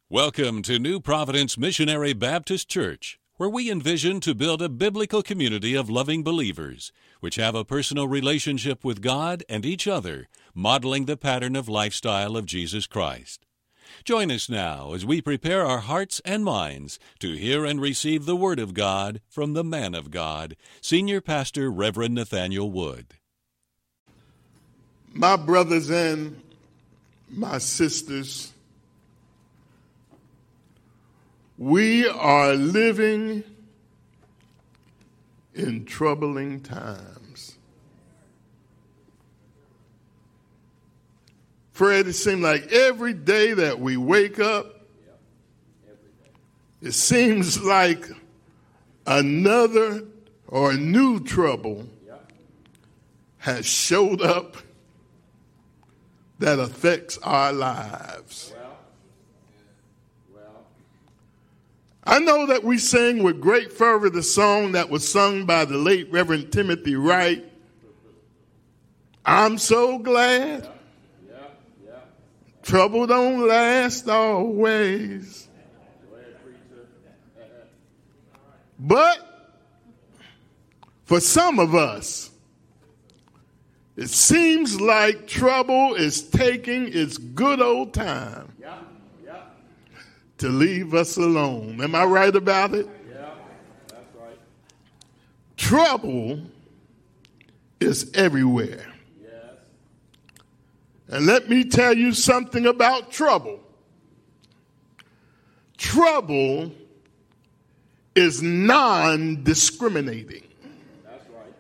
Welcome to New Providence Missionary Baptist Church, where we envision to build a biblical community of loving believers, which have a personal relationship with God and each other, modeling the pattern of lifestyle of Jesus Christ. Join us now as we prepare our hearts and minds to hear and receive the Word of God from the man of God, Senior Pastor Reverend Nathaniel Wood. My brothers and my sisters, we are living in troubling times. Fred, it seems like every day that we wake up, it seems like another or new trouble has showed up that affects our lives. I know that we sing with great fervor the song that was sung by the late Reverend Timothy Wright. I'm so glad trouble don't last always. But for some of us, it seems like trouble is taking its good old time to leave us alone. Am I right about it? Yeah, that's right. Trouble is everywhere. Yes. And let me tell you something about trouble. Trouble is non-discriminating. That's right.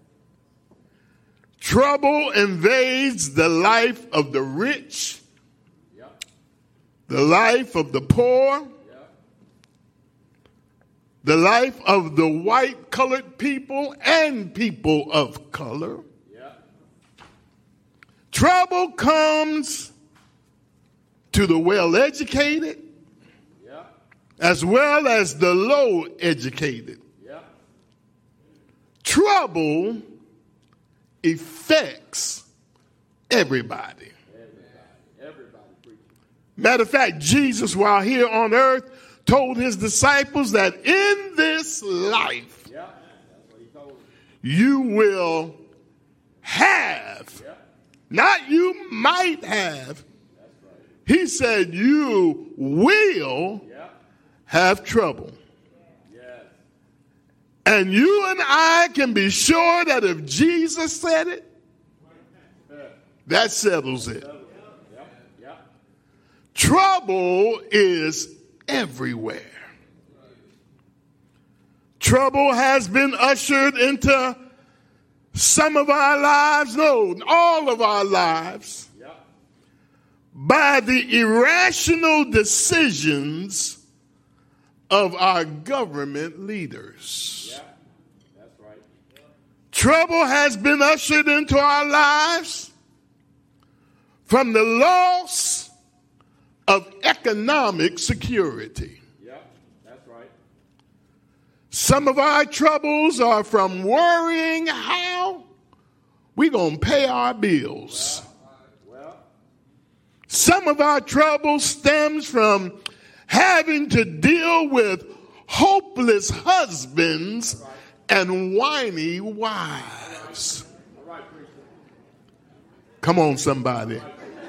Trouble invades the life of the rich, the life of the poor, the life of the white, colored people, and people of color. Trouble comes to the well-educated as well as the low-educated. Trouble affects everybody. Matter of fact, Jesus, while here on earth, told his disciples that in this life, you will have, not you might have. He said you will have trouble. And you and I can be sure that if Jesus said it, that settles it. Trouble is everywhere. Trouble has been ushered into some of our lives, no, all of our lives, by the irrational decisions of our government leaders. That's right. Trouble has been ushered into our lives from the loss of economic security. That's right. Some of our troubles are from worrying how we're going to pay our bills. Some of our trouble stems from having to deal with hopeless husbands and whiny wives. Come on, somebody.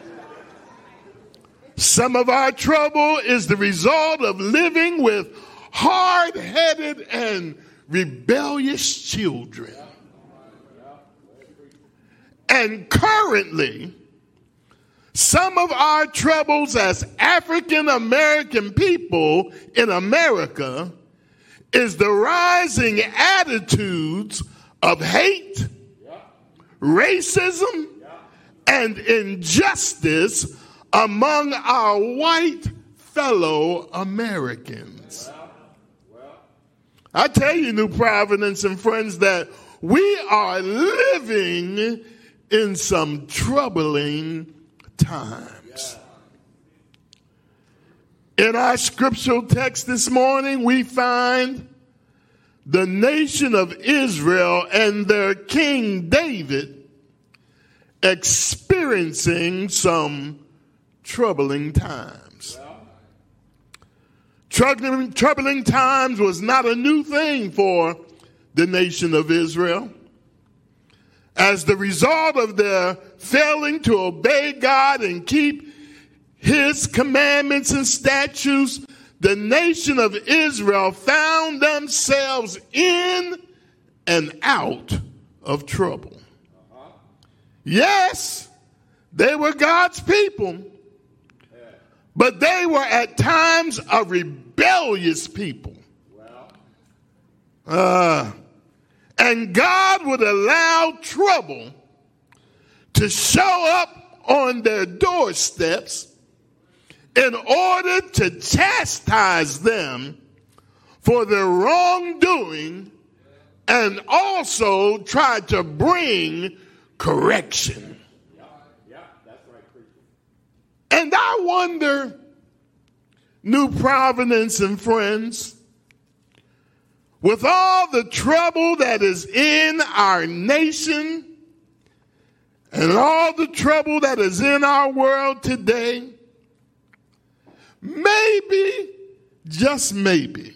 Some of our trouble is the result of living with hard-headed and rebellious children. And currently, some of our troubles as African American people in America is the rising attitudes of hate, racism, and injustice among our white fellow Americans. I tell you, New Providence and friends, that we are living in some troubling times. In our scriptural text this morning, we find the nation of Israel and their King David experiencing some troubling times. Troubling times was not a new thing for the nation of Israel. As the result of their failing to obey God and keep his commandments and statutes, the nation of Israel found themselves in and out of trouble. Yes, they were God's people, but they were at times a rebellious people. And God would allow trouble to show up on their doorsteps in order to chastise them for their wrongdoing and also try to bring correction. Yeah, that's right, preacher. And I wonder, New Providence and friends, with all the trouble that is in our nation and all the trouble that is in our world today, maybe, just maybe,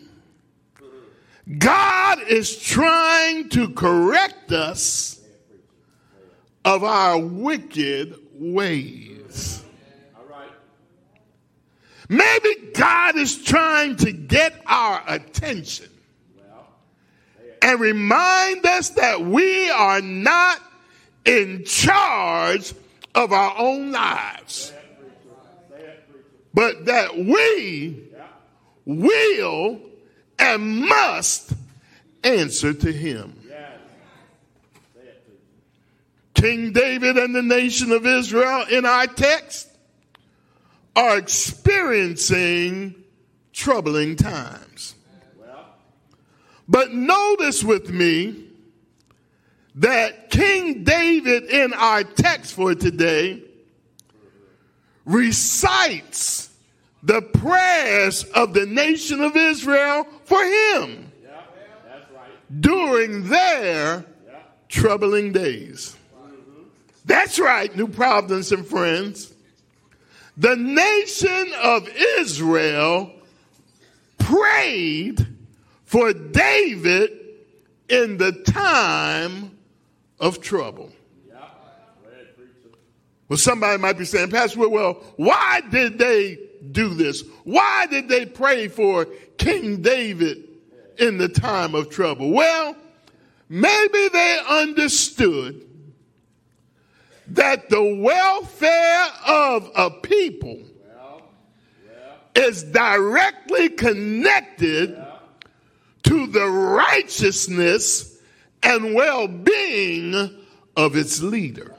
God is trying to correct us of our wicked ways. All right. Maybe God is trying to get our attention and remind us that we are not in charge of our own lives, but that we will and must answer to him. King David and the nation of Israel in our text are experiencing troubling times. But notice with me that King David in our text for today recites the prayers of the nation of Israel for him during their troubling days. That's right, New Providence and friends. The nation of Israel prayed for David in the time of trouble. Well, somebody might be saying, Pastor, well, why did they do this? Why did they pray for King David in the time of trouble? Well, maybe they understood that the welfare of a people is directly connected to the righteousness and well-being of its leader.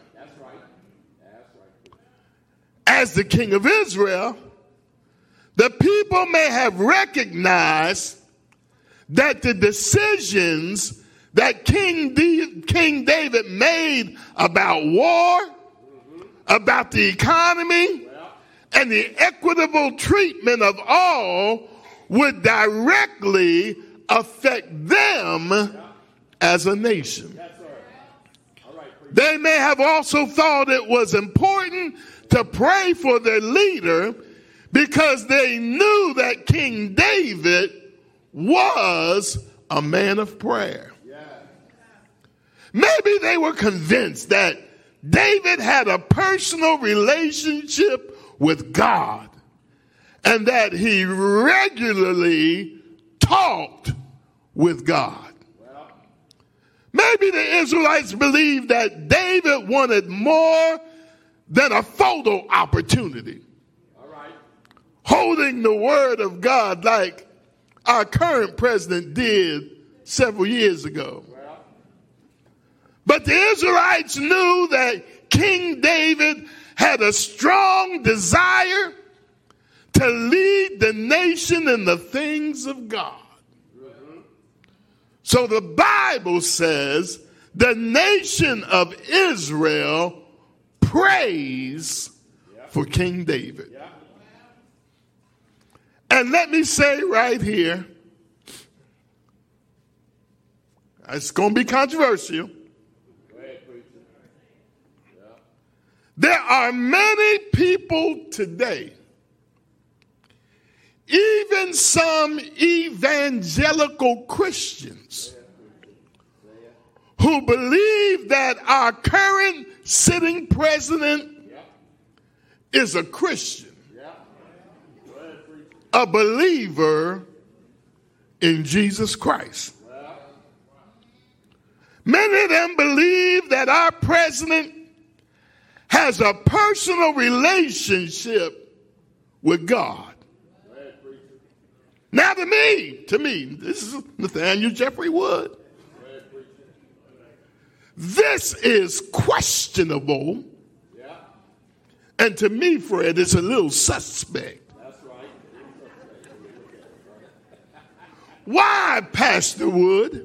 As the king of Israel, the people may have recognized that the decisions that King David made about war, about the economy, and the equitable treatment of all would directly affect them as a nation. They may have also thought it was important to pray for their leader because they knew that King David was a man of prayer. Maybe they were convinced that David had a personal relationship with God and that he regularly talked with God. Maybe the Israelites believed that David wanted more than a photo opportunity, holding the word of God like our current president did several years ago. But the Israelites knew that King David had a strong desire to lead the nation in the things of God. So the Bible says the nation of Israel prays for King David. And let me say right here, it's going to be controversial. There are many people today, even even some evangelical Christians who believe that our current sitting president is a Christian, a believer in Jesus Christ. Many of them believe that our president has a personal relationship with God. Now to me, this is Nathaniel Jeffrey Wood. This is questionable. And to me, Fred, it's a little suspect. Why, Pastor Wood?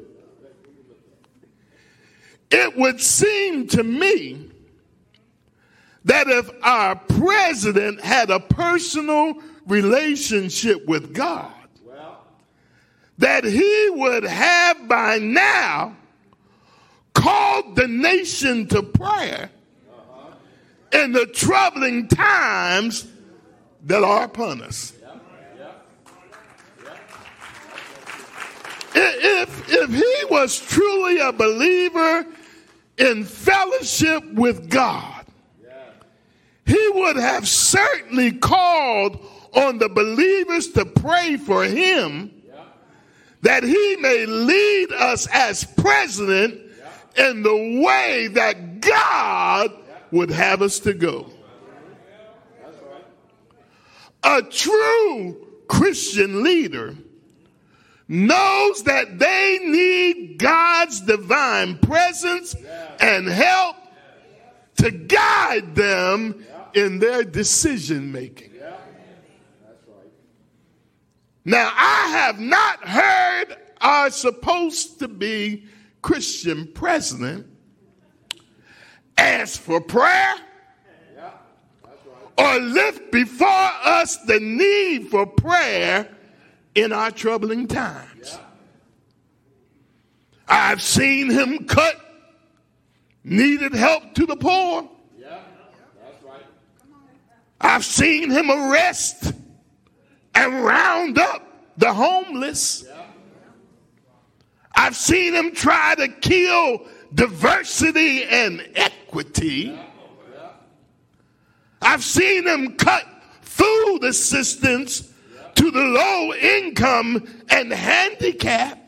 It would seem to me that if our president had a personal relationship with God, that he would have by now called the nation to prayer in the troubling times that are upon us. If he was truly a believer in fellowship with God, he would have certainly called on the believers to pray for him that he may lead us as president in the way that God would have us to go. A true Christian leader knows that they need God's divine presence and help to guide them in their decision making. Now, I have not heard our supposed to be Christian president ask for prayer or lift before us the need for prayer in our troubling times. I've seen him cut needed help to the poor. I've seen him arrest and round up the homeless. I've seen him try to kill diversity and equity. I've seen him cut food assistance to the low income and handicapped.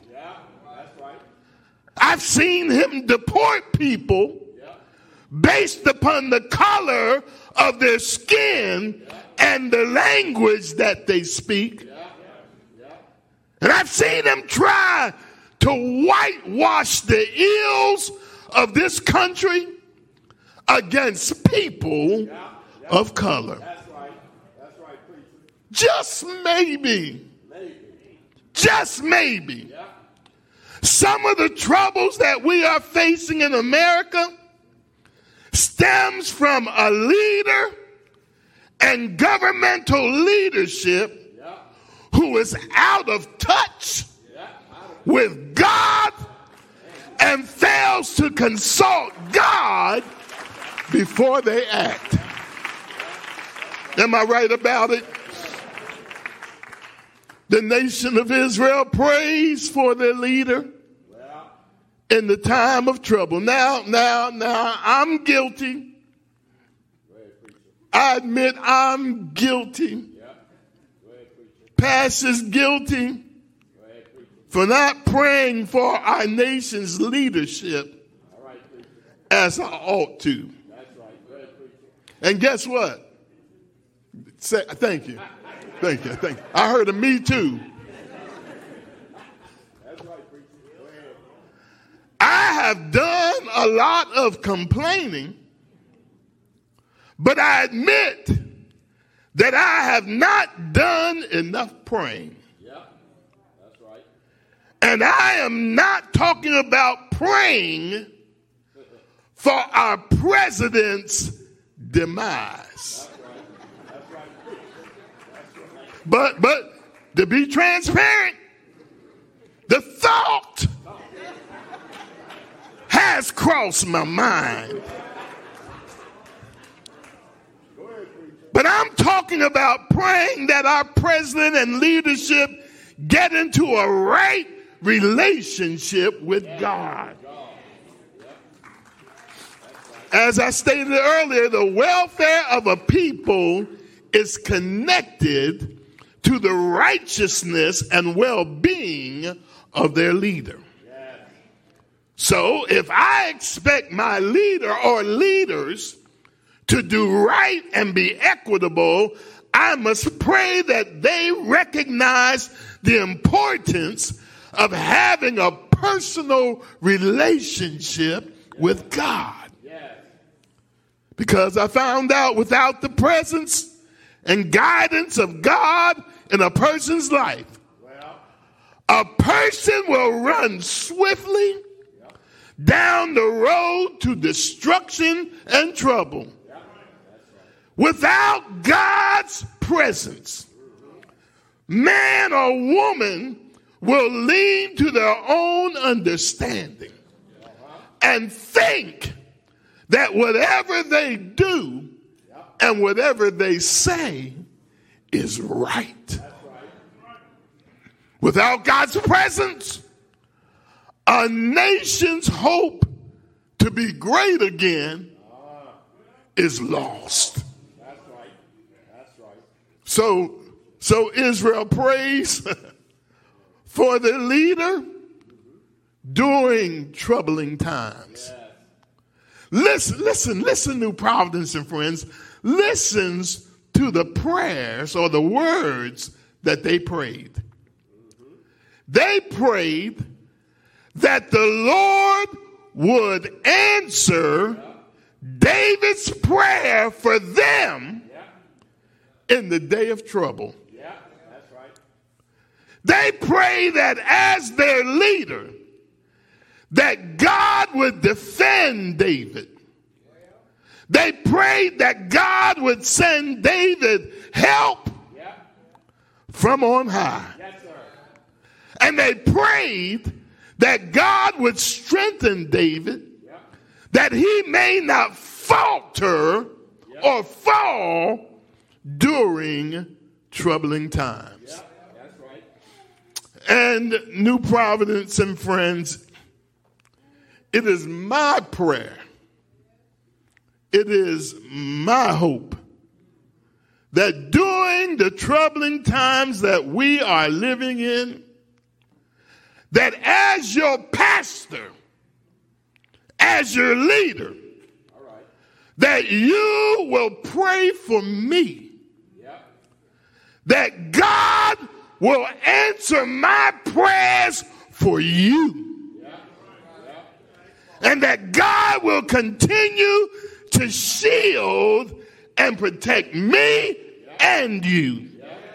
I've seen him deport people based upon the color of their skin and the language that they speak. And I've seen him try to whitewash the ills of this country against people of color. Just maybe, some of the troubles that we are facing in America stems from a leader and governmental leadership who is out of touch with God and fails to consult God before they act. Am I right about it? The nation of Israel prays for their leader in the time of trouble. Now, I'm guilty. I admit I'm guilty. Pastor's guilty for not praying for our nation's leadership as I ought to. And guess what? Thank you. I heard a me too. I have done a lot of complaining, but I admit that I have not done enough praying. And I am not talking about praying for our president's demise. But to be transparent, the thought has crossed my mind. But I'm talking about praying that our president and leadership get into a right relationship with God. As I stated earlier, the welfare of a people is connected to the righteousness and well-being of their leader. So if I expect my leader or leaders to do right and be equitable, I must pray that they recognize the importance of having a personal relationship with God. Because I found out without the presence and guidance of God in a person's life, a person will run swiftly down the road to destruction and trouble. Without God's presence, man or woman will lean to their own understanding and think that whatever they do and whatever they say is right. Without God's presence, a nation's hope to be great again is lost. So Israel prays for the leader during troubling times. Listen, New Providence and friends. Listens to the prayers or the words that they prayed. They prayed that the Lord would answer David's prayer for them in the day of trouble. They pray that as their leader, that God would defend David. They prayed that God would send David help from on high. And they prayed that God would strengthen David, that he may not falter or fall during troubling times. And New Providence and friends, it is my prayer, it is my hope that during the troubling times that we are living in, that as your pastor, as your leader, that you will pray for me, that God will answer my prayers for you. And that God will continue to shield and protect me and you.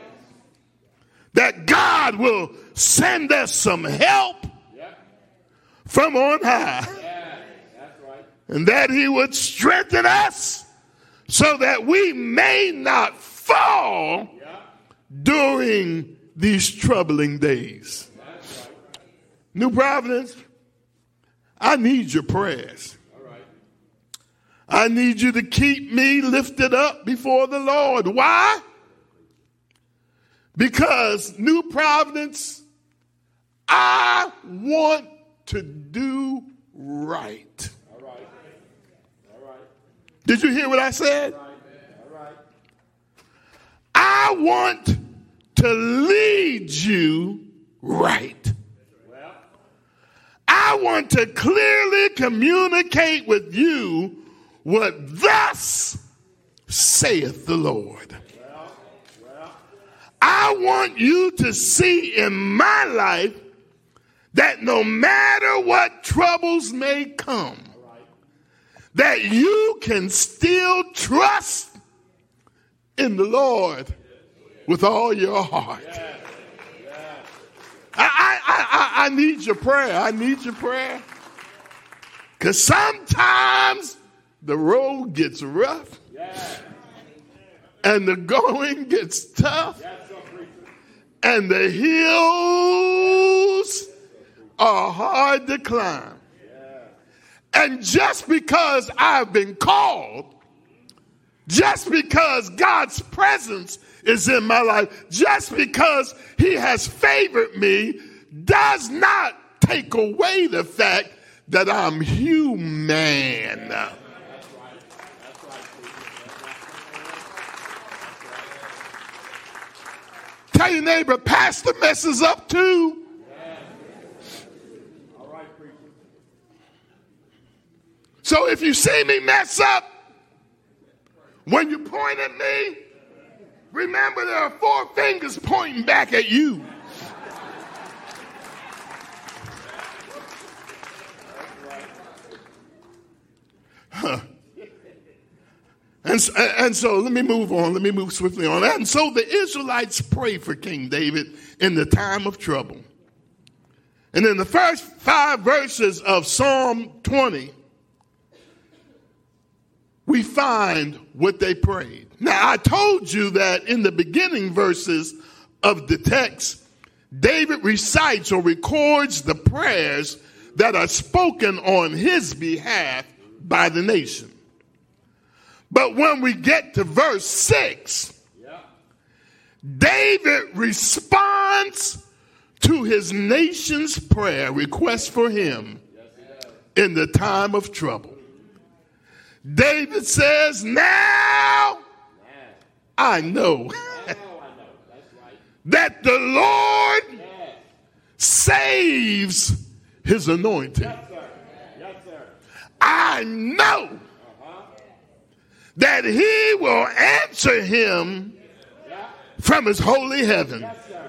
That God will send us some help from on high. And that he would strengthen us so that we may not fall during these troubling days. New Providence, I need your prayers. I need you to keep me lifted up before the Lord. Why? Because, New Providence, I want to do right. Did you hear what I said? I want to lead you right. I want to clearly communicate with you what thus saith the Lord. I want you to see in my life that no matter what troubles may come, that you can still trust in the Lord with all your heart. I need your prayer. I need your prayer. Because sometimes the road gets rough and the going gets tough and the hills are hard to climb. And just because I've been called just because God's presence is in my life, just because he has favored me, does not take away the fact that I'm human. Tell your neighbor, pastor messes up too. All right, preacher. So if you see me mess up, when you point at me, remember there are 4 fingers pointing back at you. And so let me move on. Let me move swiftly on. And so the Israelites prayed for King David in the time of trouble. And in the first 5 verses of Psalm 20, we find what they prayed. Now, I told you that in the beginning verses of the text, David recites or records the prayers that are spoken on his behalf by the nation. But when we get to verse 6, David responds to his nation's prayer request for him in the time of trouble. David says, now I know that the Lord saves his anointed. I know that he will answer him from his holy heaven.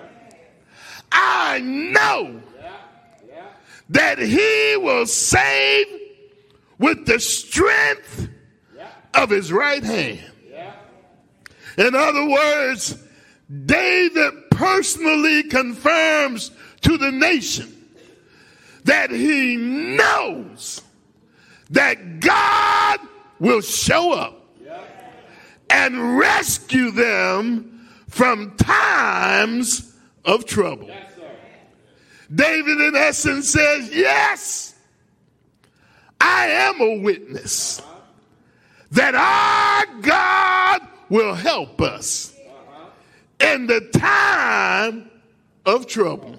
I know that he will save with the strength of his right hand. In other words, David personally confirms to the nation that he knows that God will show up and rescue them from times of trouble. David, in essence, says, yes, I am a witness that our God will help us in the time of trouble.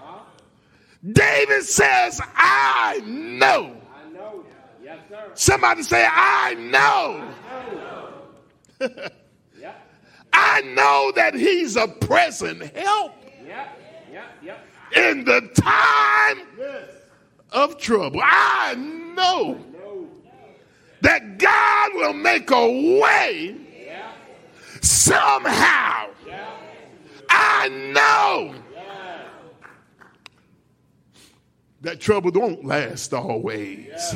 David says, I know. Yes, sir. Somebody say, I know. I know that he's a present help in the time of trouble. I know that God will make a way somehow. I know that trouble don't last always.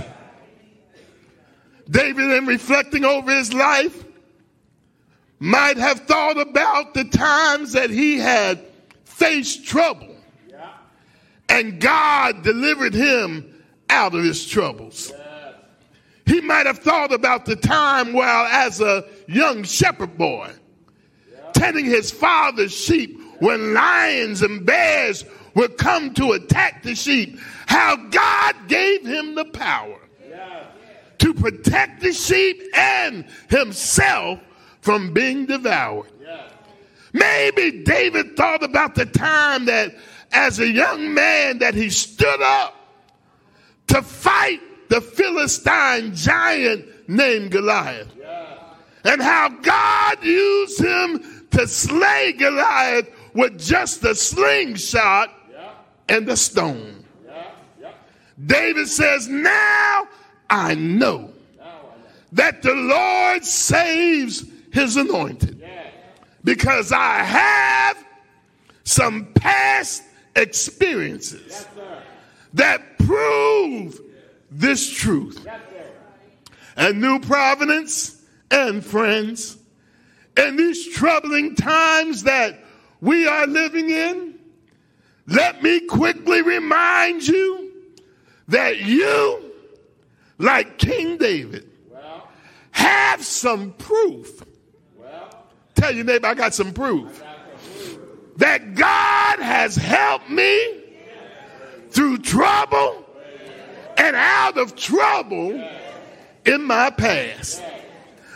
David, in reflecting over his life, might have thought about the times that he had faced trouble and God delivered him out of his troubles. He might have thought about the time while as a young shepherd boy tending his father's sheep when lions and bears would come to attack the sheep, how God gave him the power to protect the sheep and himself from being devoured. Maybe David thought about the time that as a young man that he stood up to fight the Philistine giant named Goliath. And how God used him to slay Goliath with just a slingshot and a stone. David says, now I know that the Lord saves his anointed because I have some past experiences that prove this truth. And New Providence and friends, in these troubling times that we are living in, let me quickly remind you that you, like King David, have some proof. Tell your neighbor, I got some proof that God has helped me through trouble and out of trouble in my past.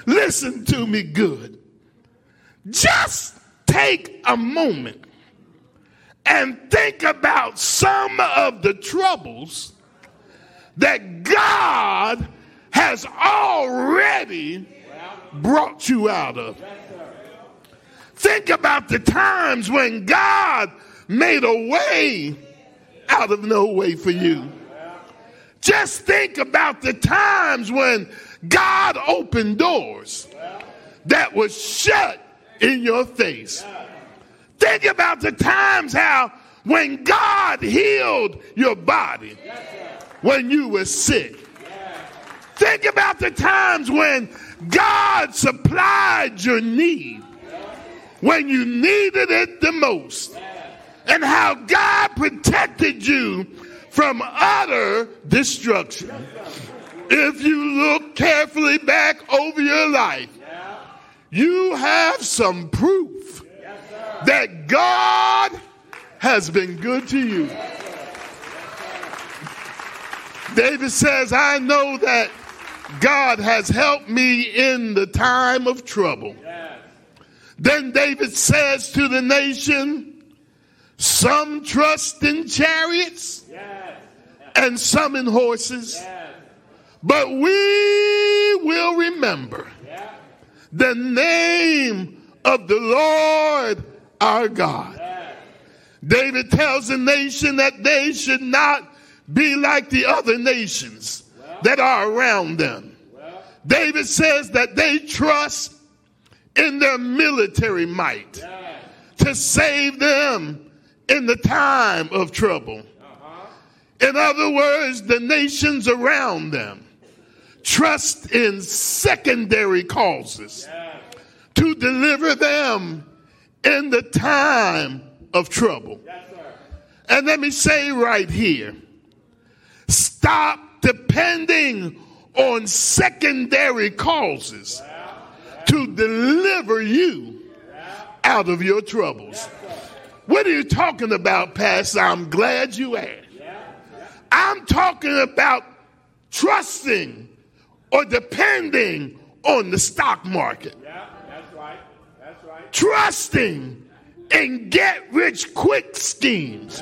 Listen to me good. Just take a moment and think about some of the troubles that God has already brought you out of. Think about the times when God made a way out of no way for you. Just think about the times when God opened doors that were shut in your face. Think about the times how when God healed your body when you were sick. Think about the times when God supplied your need when you needed it the most, and how God protected you from utter destruction. If you look carefully back over your life, you have some proof that God has been good to you. David says, I know that God has helped me in the time of trouble. Then David says to the nation, some trust in chariots and some in horses, but we will remember the name of the Lord our God. David tells the nation that they should not be like the other nations that are around them. David says that they trust in their military might to save them in the time of trouble. In other words, the nations around them trust in secondary causes to deliver them in the time of trouble. And let me say right here, stop depending on secondary causes to deliver you out of your troubles. What are you talking about, Pastor? I'm glad you asked. I'm talking about trusting or depending on the stock market. That's right. Trusting in get-rich-quick schemes.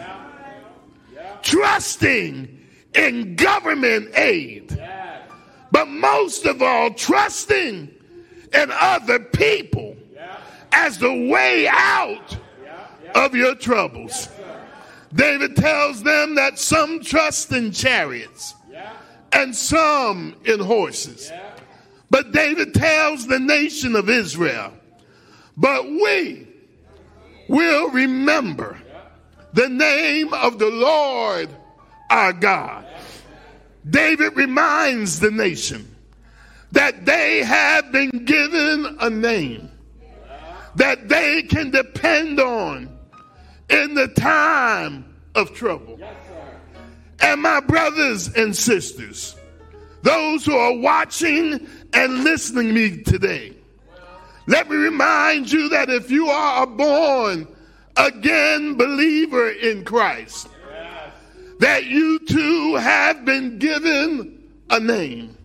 Trusting in government aid. But most of all, trusting in other people as the way out of your troubles. David tells them that some trust in chariots and some in horses. But David tells the nation of Israel, but we will remember the name of the Lord our God. David reminds the nation that they have been given a name that they can depend on in the time of trouble. And my brothers and sisters, those who are watching and listening to me today, let me remind you that if you are a born again believer in Christ, that you too have been given a name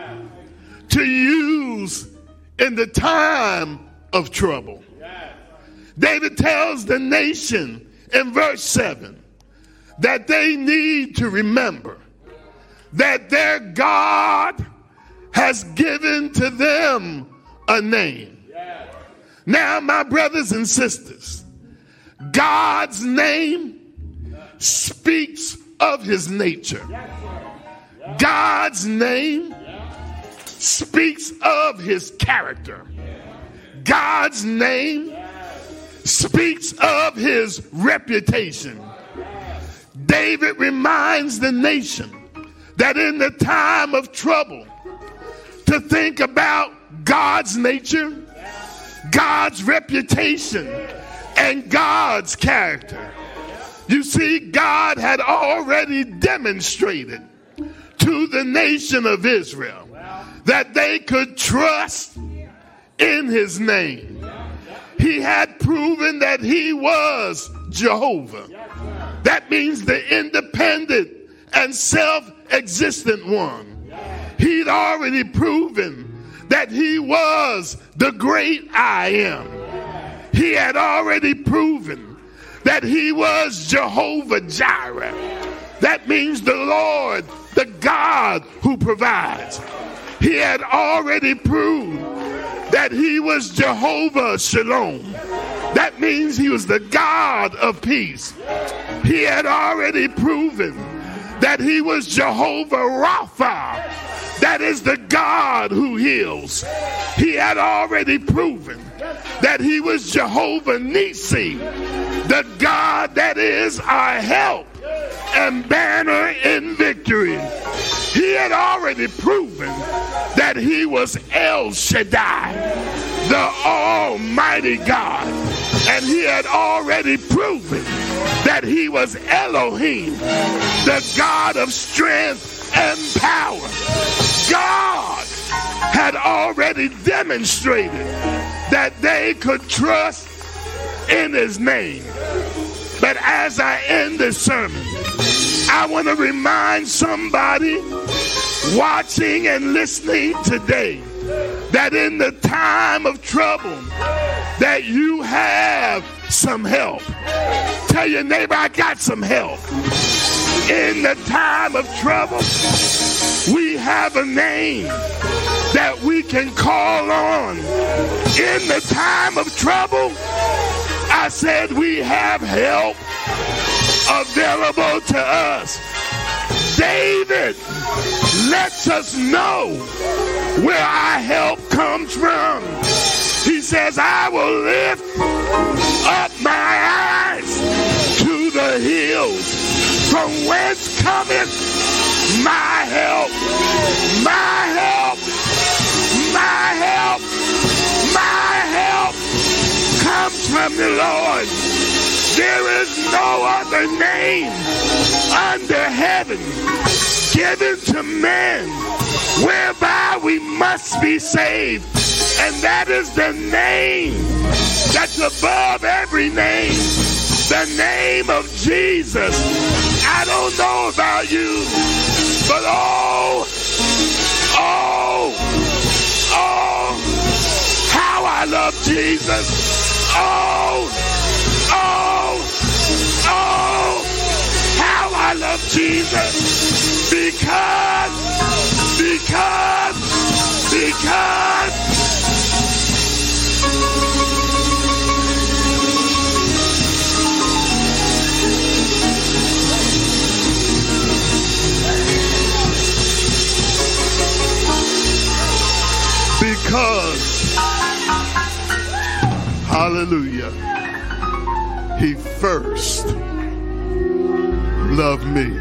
to use in the time of trouble. David tells the nation in verse 7 that they need to remember that their God has given to them a name. Now, my brothers and sisters, God's name speaks of his nature. God's name speaks of his character. God's name speaks of his reputation. David reminds the nation that in the time of trouble, to think about God's nature, God's reputation, and God's character. You see, God had already demonstrated to the nation of Israel that they could trust in his name. He had proven that he was Jehovah. That means the independent and self-existent one. He'd already proven that he was the great I am. He had already proven that he was Jehovah Jireh. That means the Lord, the God who provides. He had already proved that he was Jehovah Shalom. That means he was the God of peace. He had already proven that he was Jehovah Rapha. That is the God who heals. He had already proven that he was Jehovah Nissi, the God that is our help and banner in victory. He had already proven that he was El Shaddai, the Almighty God. And he had already proven that he was Elohim, the God of strength and power. God had already demonstrated that they could trust in his name. But as I end this sermon, I want to remind somebody watching and listening today that in the time of trouble that you have some help. Tell your neighbor, I got some help. In the time of trouble, we have a name that we can call on. In the time of trouble, I said we have help available to us. David lets us know where our help comes from. He says, I will lift up my eyes to the hills, from whence cometh my help. My help, my help, my help comes from the Lord. There is no other name under heaven given to men whereby we must be saved. And that is the name that's above every name. The name of Jesus. I don't know about you, but oh, how I love Jesus. Oh, how I love Jesus. Because. Hallelujah, he first loved me.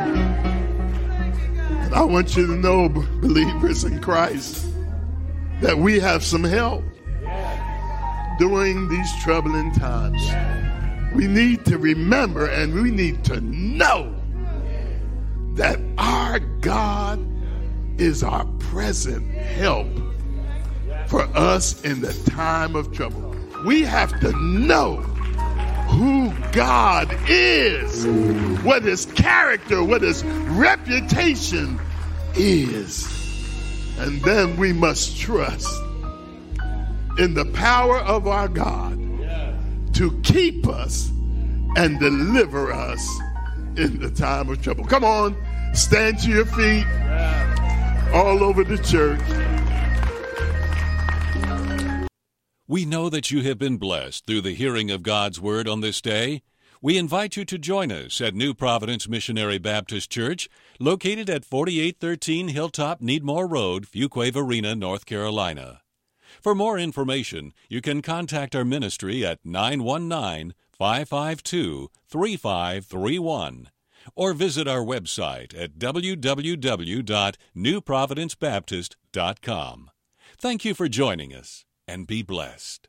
And I want you to know, believers in Christ, that we have some help during these troubling times. We need to remember and we need to know that our God is our present help for us in the time of trouble. We have to know who God is, what his character, what his reputation is. And then we must trust in the power of our God to keep us and deliver us in the time of trouble. Come on, stand to your feet all over the church. We know that you have been blessed through the hearing of God's Word on this day. We invite you to join us at New Providence Missionary Baptist Church, located at 4813 Hilltop Needmore Road, Fuquay Varina, North Carolina. For more information, you can contact our ministry at 919-552-3531 or visit our website at www.newprovidencebaptist.com. Thank you for joining us, and be blessed.